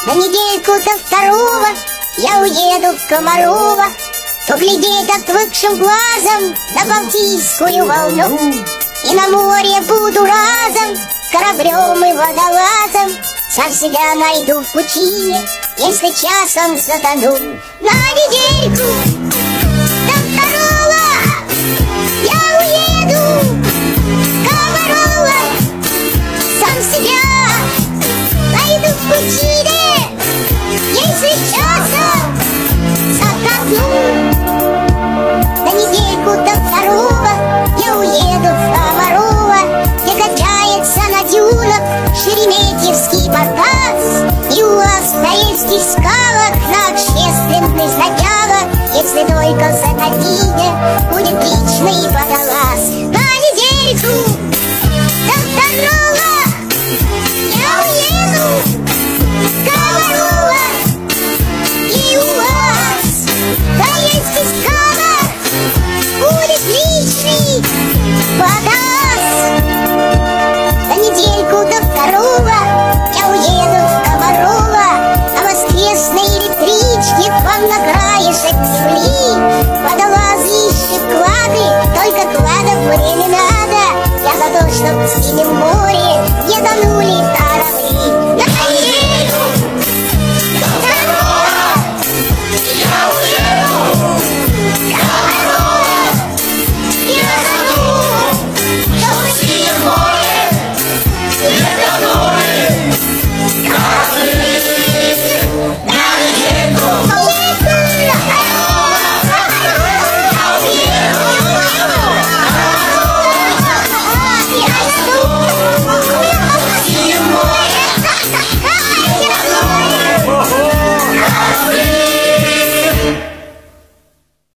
На недельку до второго я уеду в Комарова, поглядеть отвыкшим глазом на Балтийскую волну. И на море буду разом кораблем и водолазом, сам себя найду в пучине, если часом затону. На недельку до второго я уеду в Комарова, сам себя найду в пучине, если часом затону. На недельку до второго я уеду в Комарова, где качается на дюнах Шереметьевский баркас, и у вас в Таильских скалах на общественных началах, если только в Сахалине будет личный водолаз. На недельку до второго я уеду в Комарова, и у вас в Таильских скалах будет личный водолаз. На недельку до второго я уеду в Комарова, на воскресной электричке к вам на краешек земли. Водолазы ищут клады, только кладов мне не надо. Я за то, чтоб в синем море не тонули